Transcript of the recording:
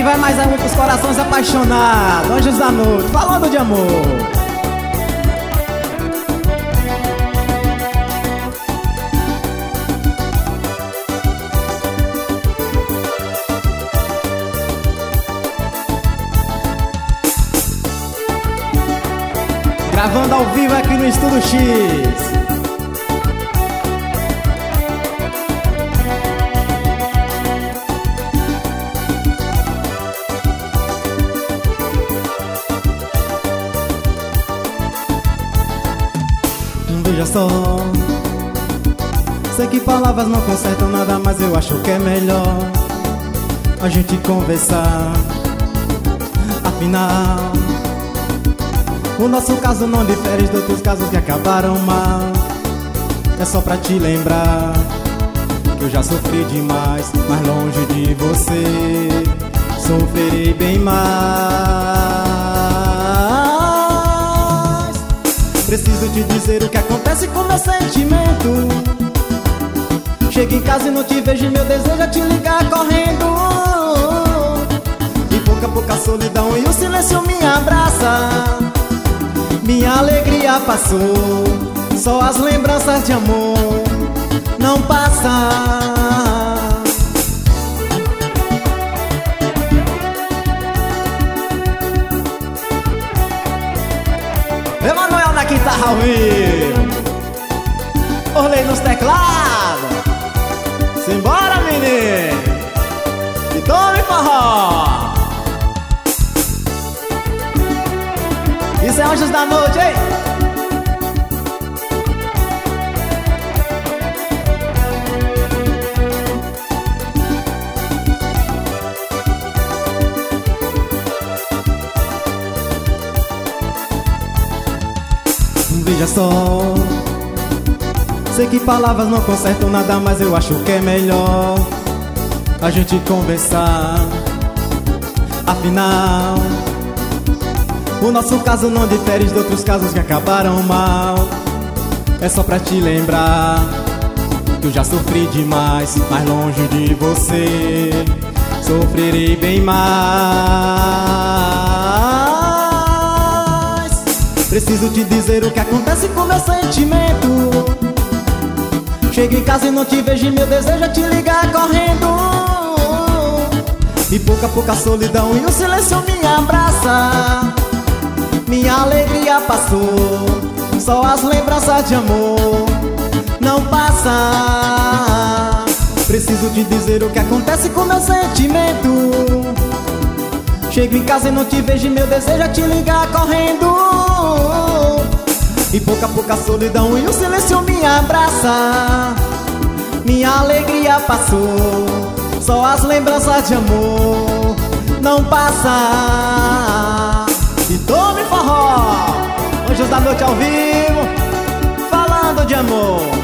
vai mais um pros corações apaixonados. Anjos da Noite, falando de amor. Gravando ao vivo aqui no Estúdio X. Veja só, sei que palavras não consertam nada, mas eu acho que é melhor a gente conversar. Afinal, o nosso caso não difere de outros casos que acabaram mal. É só pra te lembrar que eu já sofri demais, mas longe de você sofrerei bem mais. Preciso te dizer o que acontece com meu sentimento. Chego em casa e não te vejo e meu desejo é te ligar correndo. E pouco a pouco a solidão e o silêncio me abraça. Minha alegria passou, só as lembranças de amor não passam. Emanuel na guitarra ao vivo, Orley nos teclados. Simbora, menino, e tome forró. Isso é Anjos da Noite, hein? Veja só, sei que palavras não consertam nada, mas eu acho que é melhor a gente conversar. Afinal, o nosso caso não difere de outros casos que acabaram mal. É só pra te lembrar que eu já sofri demais, mas longe de você sofrerei bem mais. Preciso te dizer o que acontece com meu sentimento. Chego em casa e não te vejo e meu desejo é te ligar correndo. E pouco a pouco a solidão e o silêncio me abraça. Minha alegria passou, só as lembranças de amor não passam. Preciso te dizer o que acontece com meu sentimento. Chego em casa e não te vejo e meu desejo é te ligar correndo. E pouco a pouco a solidão e o silêncio me abraça. Minha alegria passou, só as lembranças de amor não passam. E tome forró, Anjos da Noite ao vivo, falando de amor.